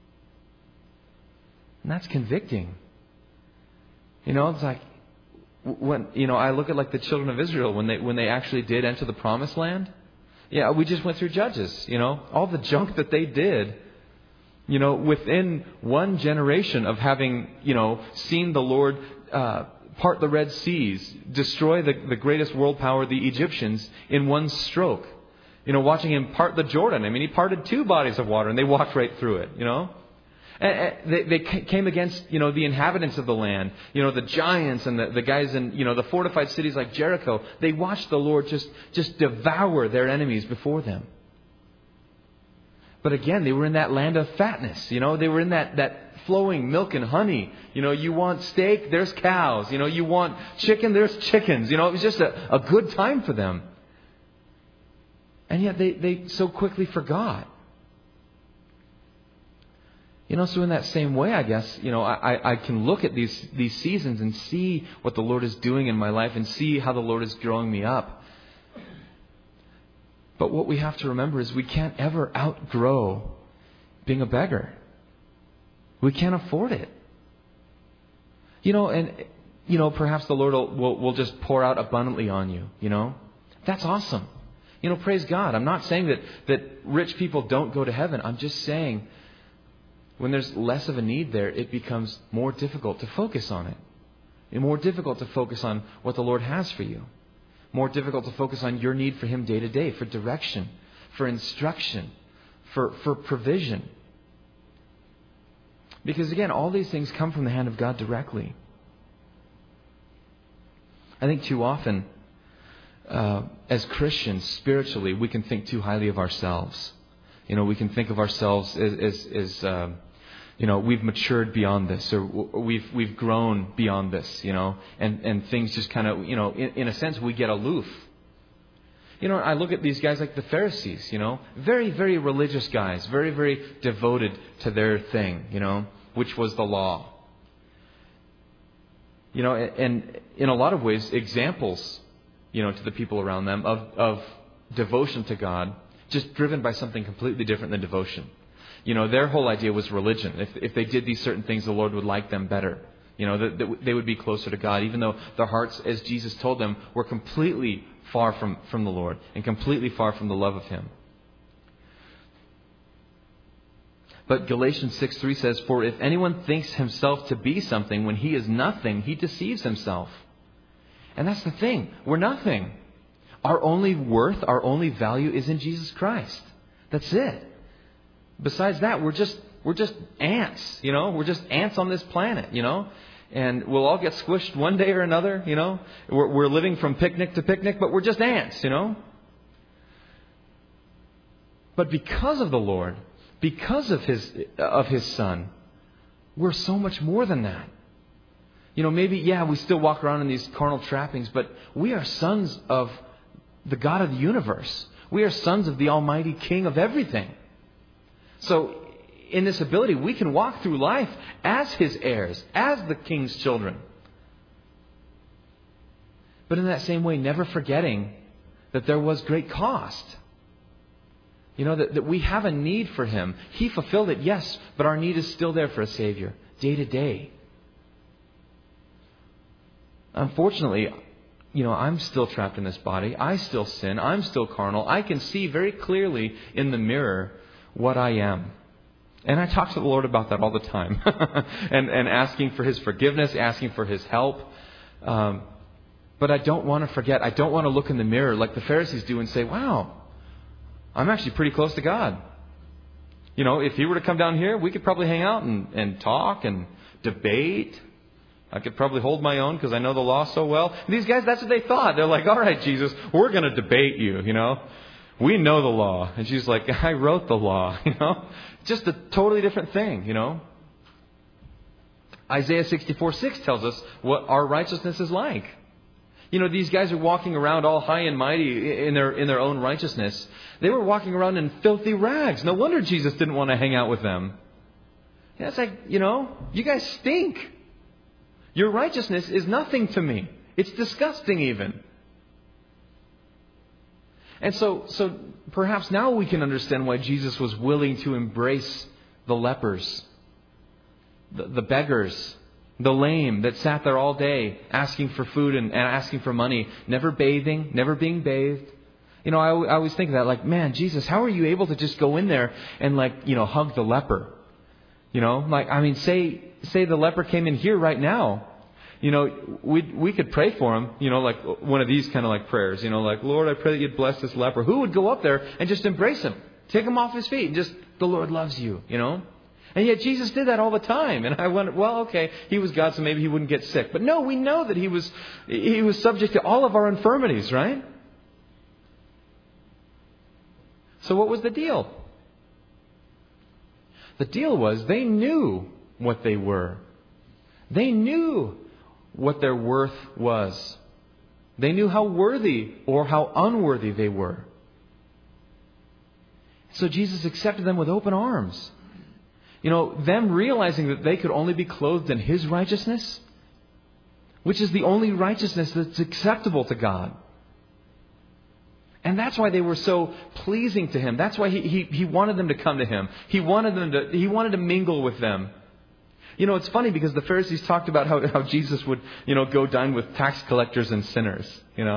And that's convicting. It's like when I look at the children of Israel when they actually did enter the promised land. Yeah, we just went through Judges, all the junk that they did, within one generation of having, seen the Lord part the Red Seas, destroy the greatest world power, the Egyptians, in one stroke. Watching him part the Jordan. I mean, he parted 2 bodies of water and they walked right through it, And they came against, the inhabitants of the land, the giants and the guys in, the fortified cities like Jericho. They watched the Lord just devour their enemies before them. But again, they were in that land of fatness, They were in that flowing milk and honey. You want steak, there's cows. You want chicken, there's chickens. It was just a good time for them. And yet they so quickly forgot. So in that same way, I guess, I can look at these seasons and see what the Lord is doing in my life and see how the Lord is growing me up. But what we have to remember is we can't ever outgrow being a beggar. We can't afford it. And perhaps the Lord will just pour out abundantly on you, That's awesome. Praise God. I'm not saying that rich people don't go to heaven. I'm just saying when there's less of a need there, it becomes more difficult to focus on it. And more difficult to focus on what the Lord has for you. More difficult to focus on your need for Him day to day, for direction, for instruction, for provision. Because again, all these things come from the hand of God directly. I think too often, as Christians, spiritually, we can think too highly of ourselves. We can think of ourselves as we've matured beyond this, or we've grown beyond this, and things just kind of, in a sense, we get aloof. I look at these guys like the Pharisees, very, very religious guys, very, very devoted to their thing, which was the law. And in a lot of ways, examples, to the people around them of devotion to God, just driven by something completely different than devotion. Their whole idea was religion. If they did these certain things, the Lord would like them better. That they would be closer to God, even though their hearts, as Jesus told them, were completely far from the Lord and completely far from the love of Him. But Galatians 6:3 says, "For if anyone thinks himself to be something when he is nothing, he deceives himself." And that's the thing. We're nothing. Our only worth, our only value is in Jesus Christ. That's it. Besides that, we're just ants, We're just ants on this planet, And we'll all get squished one day or another, We're living from picnic to picnic, but we're just ants, But because of the Lord, because of His Son, we're so much more than that. Maybe, we still walk around in these carnal trappings, but we are sons of the God of the universe. We are sons of the Almighty King of everything. So, in this ability, we can walk through life as His heirs, as the King's children. But in that same way, never forgetting that there was great cost. That we have a need for Him. He fulfilled it, yes, but our need is still there for a Savior, day to day. Unfortunately, I'm still trapped in this body. I still sin. I'm still carnal. I can see very clearly in the mirror what I am. And I talk to the Lord about that all the time. and asking for His forgiveness, asking for His help. But I don't want to forget. I don't want to look in the mirror like the Pharisees do and say, wow, I'm actually pretty close to God. If He were to come down here, we could probably hang out and talk and debate. I could probably hold my own because I know the law so well. And these guys, that's what they thought. They're like, all right, Jesus, we're going to debate you, We know the law. And she's like, I wrote the law, Just a totally different thing, Isaiah 64:6 tells us what our righteousness is like. These guys are walking around all high and mighty in their own righteousness. They were walking around in filthy rags. No wonder Jesus didn't want to hang out with them. It's like, you guys stink. Your righteousness is nothing to me. It's disgusting even. And so perhaps now we can understand why Jesus was willing to embrace the lepers, the beggars, the lame that sat there all day asking for food and asking for money, never bathing, never being bathed. I always think of that, like, man, Jesus, how are you able to just go in there and hug the leper? Say the leper came in here right now. We could pray for him, like one of these kind of like prayers, like, Lord, I pray that you'd bless this leper. Who would go up there and just embrace him, take him off his feet and just, the Lord loves you, And yet Jesus did that all the time. And I wondered, well, okay, He was God, so maybe He wouldn't get sick. But no, we know that He was subject to all of our infirmities, right? So what was the deal? The deal was they knew what they were. They knew what their worth was. They knew how worthy or how unworthy they were. So Jesus accepted them with open arms. Them realizing that they could only be clothed in His righteousness, which is the only righteousness that's acceptable to God. And that's why they were so pleasing to Him. That's why He wanted them to come to Him. He wanted to mingle with them. You know, it's funny because the Pharisees talked about how Jesus would, go dine with tax collectors and sinners,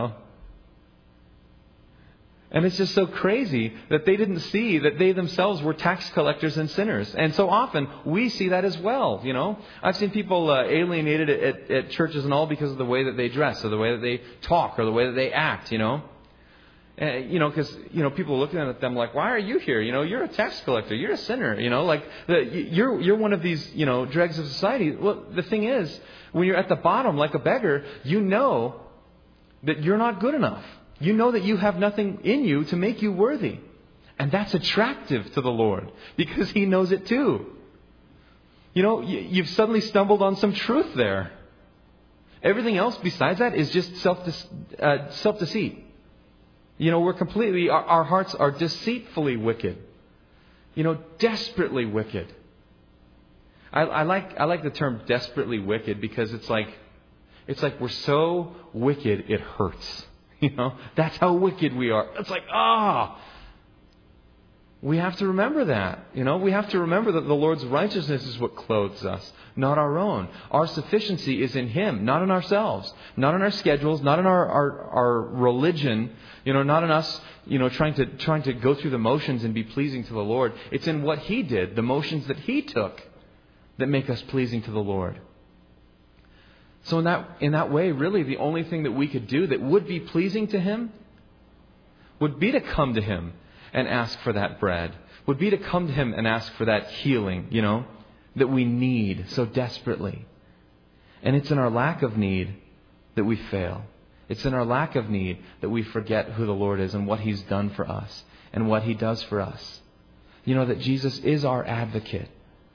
And it's just so crazy that they didn't see that they themselves were tax collectors and sinners. And so often we see that as well, I've seen people alienated at churches and all because of the way that they dress or the way that they talk or the way that they act, Because, people are looking at them like, why are you here? You're a tax collector. You're a sinner. You're one of these, dregs of society. Well, the thing is, when you're at the bottom like a beggar, you know that you're not good enough. You know that you have nothing in you to make you worthy. And that's attractive to the Lord because He knows it too. You've suddenly stumbled on some truth there. Everything else besides that is just self-deceit. We're completely, our hearts are deceitfully wicked. Desperately wicked. I like the term desperately wicked because it's like we're so wicked it hurts. That's how wicked we are. It's like, we have to remember that. We have to remember that the Lord's righteousness is what clothes us, not our own. Our sufficiency is in Him, not in ourselves, not in our schedules, not in our religion, not in us, trying to go through the motions and be pleasing to the Lord. It's in what He did, the motions that He took, that make us pleasing to the Lord. So in that way, really, the only thing that we could do that would be pleasing to Him would be to come to Him and ask for that bread, would be to come to Him and ask for that healing, that we need so desperately. And it's in our lack of need that we fail. It's in our lack of need that we forget who the Lord is and what He's done for us and what He does for us. That Jesus is our advocate.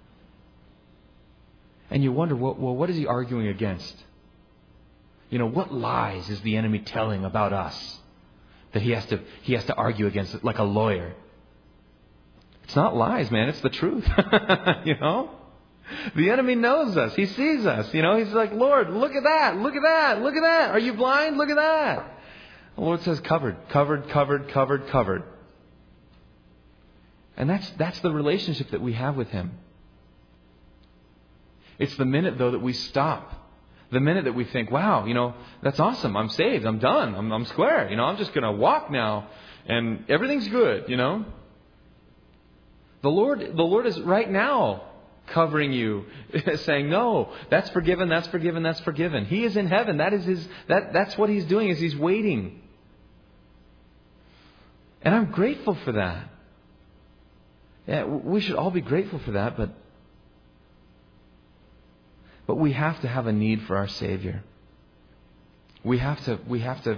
And you wonder, well, what is He arguing against? What lies is the enemy telling about us that he has to argue against it like a lawyer? It's not lies, man. It's the truth. The enemy knows us. He sees us. He's like, Lord, look at that. Look at that. Look at that. Are you blind? Look at that. The Lord says covered, covered, covered, covered, covered. And that's the relationship that we have with Him. It's the minute, though, that we stop. The minute that we think, wow, that's awesome. I'm saved. I'm done. I'm square. I'm just going to walk now and everything's good, The Lord is right now covering you, saying, no, that's forgiven, that's forgiven, that's forgiven. He is in heaven. That's what He's doing, is He's waiting. And I'm grateful for that. Yeah, we should all be grateful for that, but we have to have a need for our Savior. We have to.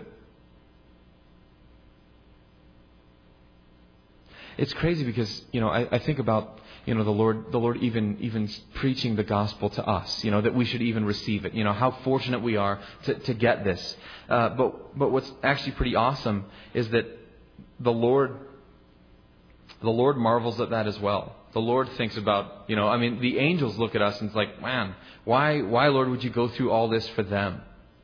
It's crazy because, I think about, the Lord even preaching the gospel to us, that we should even receive it. How fortunate we are to get this. But what's actually pretty awesome is that the Lord marvels at that as well. The Lord thinks about, the angels look at us and it's like, man, why, Lord, would you go through all this for them?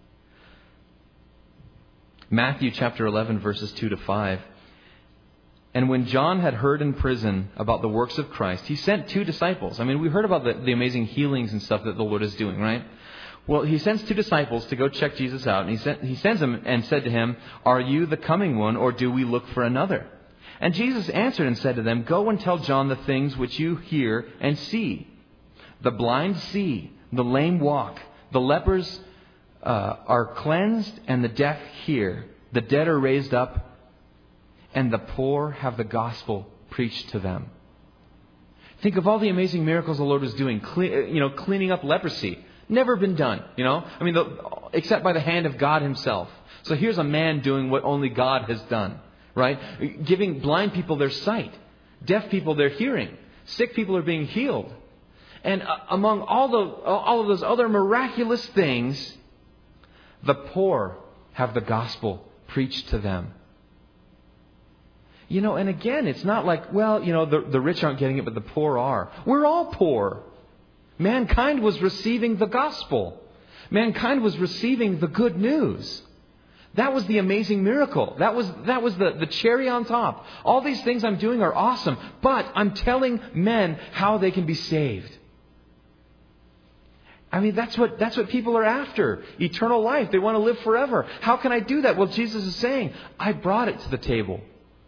Matthew chapter 11, verses 2-5. And when John had heard in prison about the works of Christ, he sent 2 disciples. We heard about the amazing healings and stuff that the Lord is doing, right? Well, he sends 2 disciples to go check Jesus out. And he sends them and said to him, "Are you the coming one, or do we look for another?" And Jesus answered and said to them, "Go and tell John the things which you hear and see. The blind see, the lame walk, the lepers are cleansed, and the deaf hear. The dead are raised up, and the poor have the gospel preached to them." Think of all the amazing miracles the Lord was doing, cleaning up leprosy. Never been done, except by the hand of God Himself. So here's a man doing what only God has done. Right? Giving blind people their sight, deaf people their hearing, sick people are being healed. And among all of those other miraculous things, the poor have the gospel preached to them. And again, it's not like, the rich aren't getting it, but the poor are. We're all poor. Mankind was receiving the gospel. Mankind was receiving the good news. That was the amazing miracle. That was the cherry on top. All these things I'm doing are awesome, but I'm telling men how they can be saved. I mean, that's what people are after. Eternal life. They want to live forever. How can I do that? Well, Jesus is saying, I brought it to the table.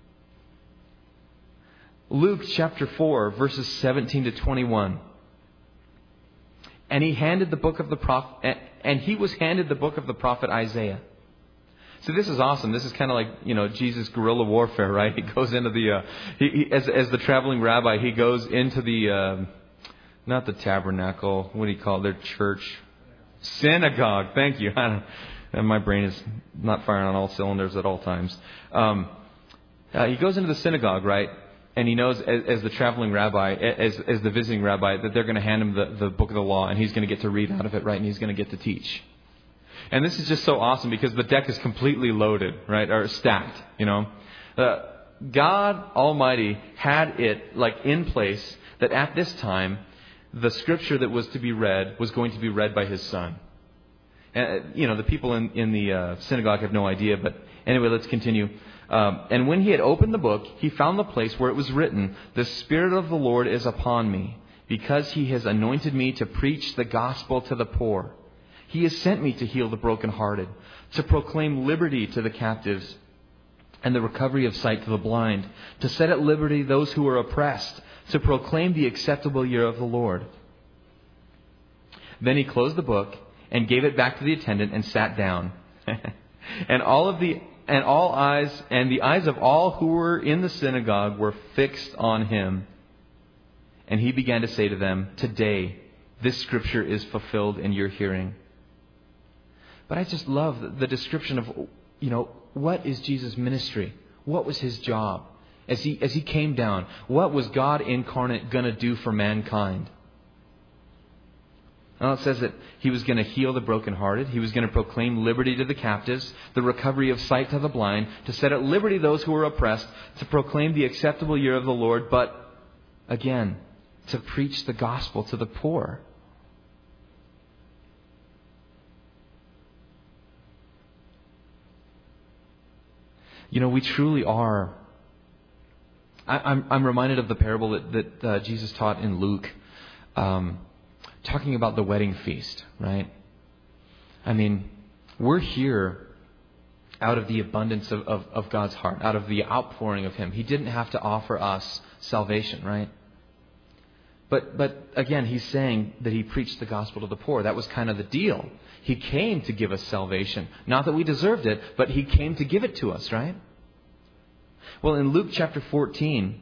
Luke chapter 4, verses 17 to 21. And he was handed the book of the prophet Isaiah. So this is awesome. This is kind of like, Jesus' guerrilla warfare, right? He goes into as the traveling rabbi, he goes into the, not the tabernacle, what do you call it? Their church? Synagogue. Thank you. And my brain is not firing on all cylinders at all times. He goes into the synagogue, right? And he knows, as the traveling rabbi, as the visiting rabbi, that they're going to hand him the book of the law, and he's going to get to read out of it, right? And he's going to get to teach. And this is just so awesome because the deck is completely loaded, right? Or stacked, God Almighty had it in place that at this time, the scripture that was to be read was going to be read by His Son. And, the people in the synagogue have no idea, but anyway, let's continue. And when he had opened the book, he found the place where it was written, "The Spirit of the Lord is upon me, because He has anointed me to preach the gospel to the poor. He has sent me to heal the brokenhearted, to proclaim liberty to the captives, and the recovery of sight to the blind, to set at liberty those who are oppressed, to proclaim the acceptable year of the Lord." Then he closed the book and gave it back to the attendant and sat down. And the eyes of all who were in the synagogue were fixed on him. And he began to say to them, "Today, this scripture is fulfilled in your hearing." But I just love the description of, what is Jesus' ministry? What was His job as he came down? What was God incarnate going to do for mankind? Well, it says that He was going to heal the brokenhearted. He was going to proclaim liberty to the captives, the recovery of sight to the blind, to set at liberty those who were oppressed, to proclaim the acceptable year of the Lord, but again, to preach the gospel to the poor. We truly are. I'm reminded of the parable that Jesus taught in Luke, talking about the wedding feast, right? I mean, we're here out of the abundance of God's heart, out of the outpouring of Him. He didn't have to offer us salvation, right? But again, He's saying that He preached the gospel to the poor. That was kind of the deal. He came to give us salvation. Not that we deserved it, but He came to give it to us, right? Well, in Luke chapter 14,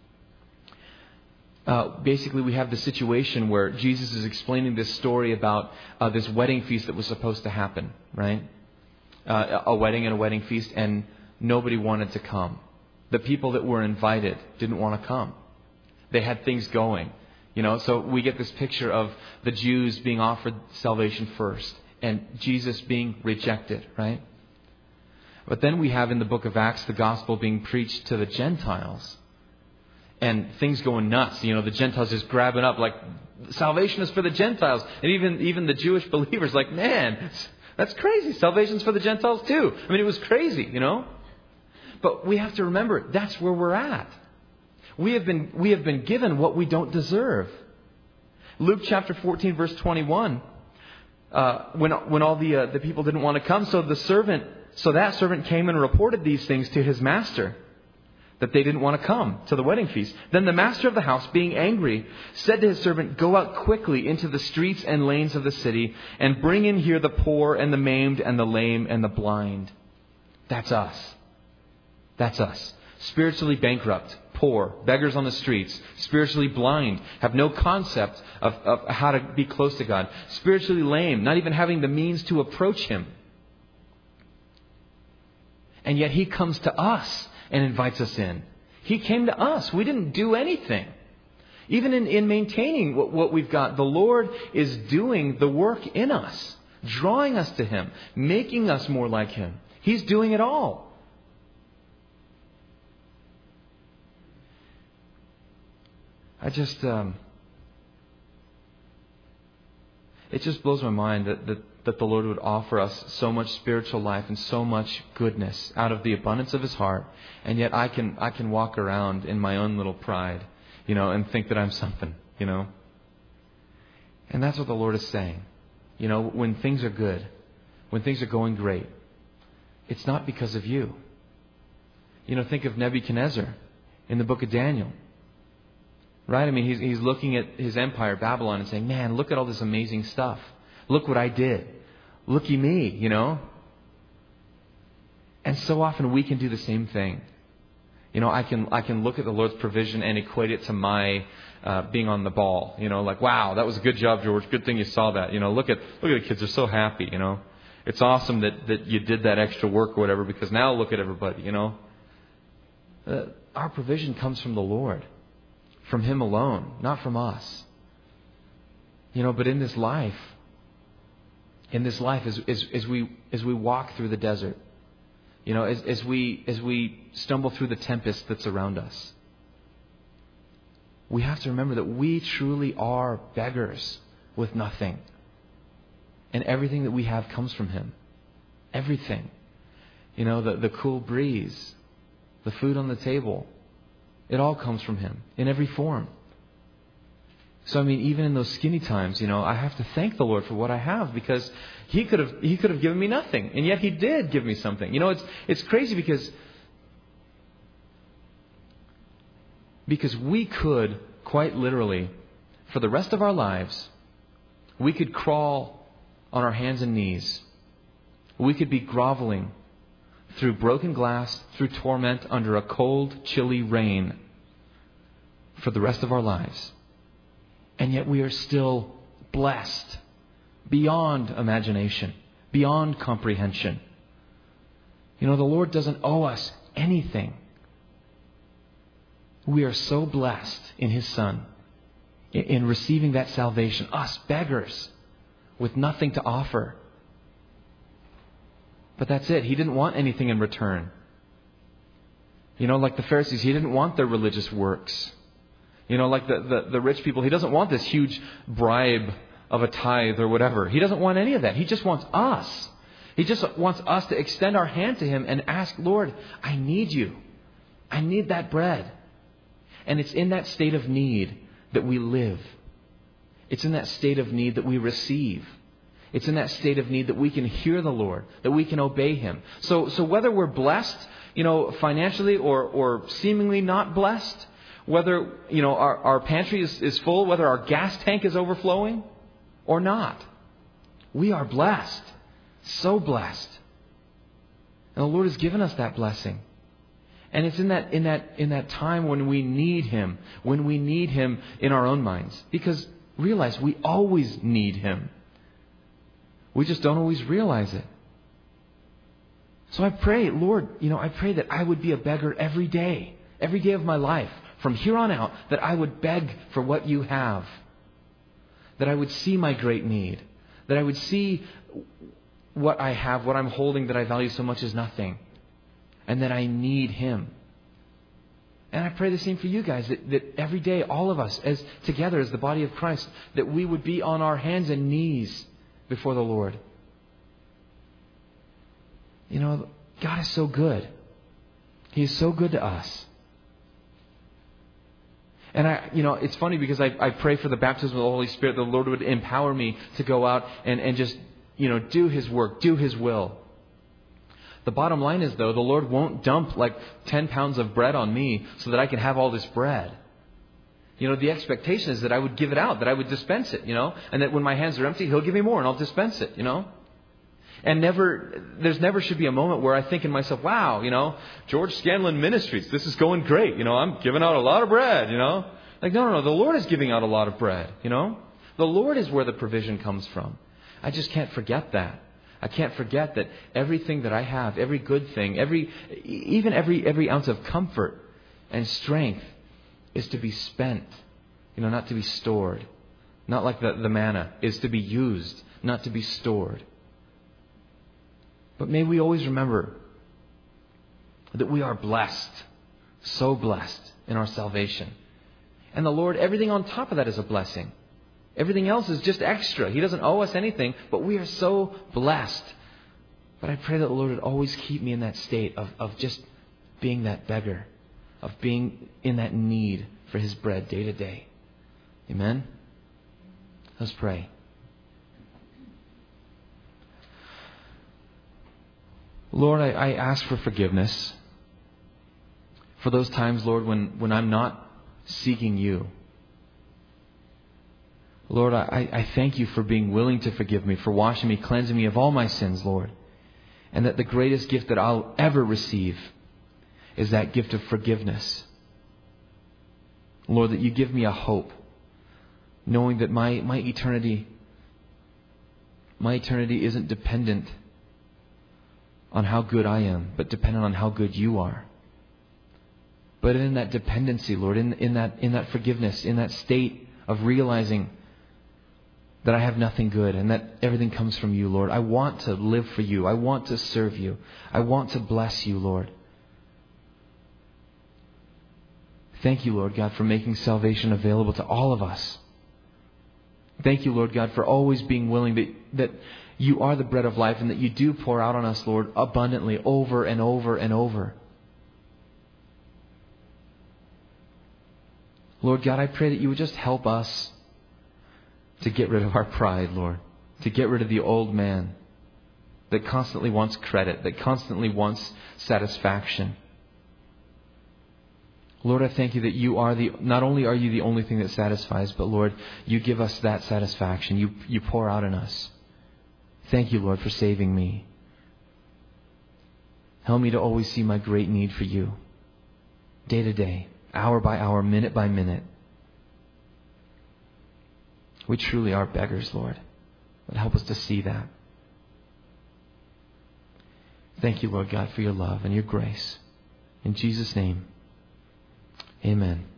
basically we have the situation where Jesus is explaining this story about this wedding feast that was supposed to happen, right? A wedding and a wedding feast, and nobody wanted to come. The people that were invited didn't want to come. They had things going. So we get this picture of the Jews being offered salvation first and Jesus being rejected, right? But then we have in the book of Acts the gospel being preached to the Gentiles and things going nuts. The Gentiles just grabbing up like salvation is for the Gentiles. And even the Jewish believers like, man, that's crazy. Salvation's for the Gentiles too. I mean, it was crazy, But we have to remember that's where we're at. We have been given what we don't deserve. Luke chapter 14, verse 21. When all the people didn't want to come, so that servant came and reported these things to his master, that they didn't want to come to the wedding feast. Then the master of the house, being angry, said to his servant, "Go out quickly into the streets and lanes of the city, and bring in here the poor and the maimed and the lame and the blind." That's us. That's us. Spiritually bankrupt, poor, beggars on the streets, spiritually blind, have no concept of how to be close to God, spiritually lame, not even having the means to approach Him. And yet He comes to us and invites us in. He came to us. We didn't do anything. Even in maintaining what we've got, the Lord is doing the work in us, drawing us to Him, making us more like Him. He's doing it all. It just blows my mind that the Lord would offer us so much spiritual life and so much goodness out of the abundance of His heart, and yet I can walk around in my own little pride, and think that I'm something, And that's what the Lord is saying. when things are good, when things are going great, it's not because of you. Think of Nebuchadnezzar in the book of Daniel. Right? I mean, he's looking at his empire, Babylon, and saying, man, look at all this amazing stuff. Look what I did. Looky me, And so often we can do the same thing. I can look at the Lord's provision and equate it to my being on the ball. Like, wow, that was a good job, George. Good thing you saw that. Look at the kids. They're so happy. It's awesome that you did that extra work or whatever, because now look at everybody. Our provision comes from the Lord, from Him alone, not from us. But in this life, as we walk through the desert, as we stumble through the tempest that's around us, we have to remember that we truly are beggars with nothing. And everything that we have comes from Him. Everything. The cool breeze, the food on the table, it all comes from Him in every form. So, even in those skinny times, I have to thank the Lord for what I have, because He could have given me nothing, and yet He did give me something. It's crazy because we could, quite literally, for the rest of our lives, we could crawl on our hands and knees. We could be groveling through broken glass, through torment, under a cold, chilly rain for the rest of our lives. And yet we are still blessed beyond imagination, beyond comprehension. The Lord doesn't owe us anything. We are so blessed in His Son, in receiving that salvation. Us beggars with nothing to offer. But that's it. He didn't want anything in return. Like the Pharisees, He didn't want their religious works. Like the rich people, He doesn't want this huge bribe of a tithe or whatever. He doesn't want any of that. He just wants us. He just wants us to extend our hand to Him and ask, Lord, I need You. I need that bread. And it's in that state of need that we live. It's in that state of need that we receive. It's in that state of need that we can hear the Lord, that we can obey Him. So whether we're blessed, financially or seemingly not blessed, whether, our pantry is full, whether our gas tank is overflowing or not, we are blessed. So blessed. And the Lord has given us that blessing. And it's in that time when we need Him, in our own minds. Because realize we always need Him. We just don't always realize it. So I pray, Lord, I pray that I would be a beggar every day of my life, from here on out, that I would beg for what You have. That I would see my great need. That I would see what I have, what I'm holding that I value so much as nothing. And that I need Him. And I pray the same for you guys, that every day, all of us, as together as the body of Christ, that we would be on our hands and knees before the Lord. God is so good. He is so good to us. And it's funny because I pray for the baptism of the Holy Spirit, the Lord would empower me to go out and just, do His work, do His will. The bottom line is, though, the Lord won't dump like 10 pounds of bread on me so that I can have all this bread. The expectation is that I would give it out, that I would dispense it, and that when my hands are empty, He'll give me more and I'll dispense it, And there's never should be a moment where I think in myself, wow, George Scanlon Ministries, this is going great. I'm giving out a lot of bread, Like, no. The Lord is giving out a lot of bread, The Lord is where the provision comes from. I just can't forget that. I can't forget that everything that I have, every good thing, every ounce of comfort and strength is to be spent, not to be stored. Not like the manna is to be used, not to be stored. But may we always remember that we are blessed, so blessed in our salvation. And the Lord, everything on top of that is a blessing. Everything else is just extra. He doesn't owe us anything, but we are so blessed. But I pray that the Lord would always keep me in that state of just being that beggar, of being in that need for His bread day to day. Amen? Let's pray. Lord, I ask for forgiveness for those times, Lord, when I'm not seeking you. Lord, I thank you for being willing to forgive me, for washing me, cleansing me of all my sins, Lord. And that the greatest gift that I'll ever receive is that gift of forgiveness. Lord, that you give me a hope, knowing that my eternity isn't dependent on how good I am, but dependent on how good you are. But in that dependency, Lord, in that forgiveness, in that state of realizing that I have nothing good and that everything comes from you, Lord, I want to live for you. I want to serve you. I want to bless you, Lord. Thank you, Lord God, for making salvation available to all of us. Thank you, Lord God, for always being willing that you are the bread of life and that you do pour out on us, Lord, abundantly over and over and over. Lord God, I pray that you would just help us to get rid of our pride, Lord, to get rid of the old man that constantly wants credit, that constantly wants satisfaction. Lord, I thank you that you are not only are you the only thing that satisfies, but Lord, you give us that satisfaction. You pour out in us. Thank you, Lord, for saving me. Help me to always see my great need for you, day to day, hour by hour, minute by minute. We truly are beggars, Lord, but help us to see that. Thank you, Lord God, for your love and your grace. In Jesus' name, amen.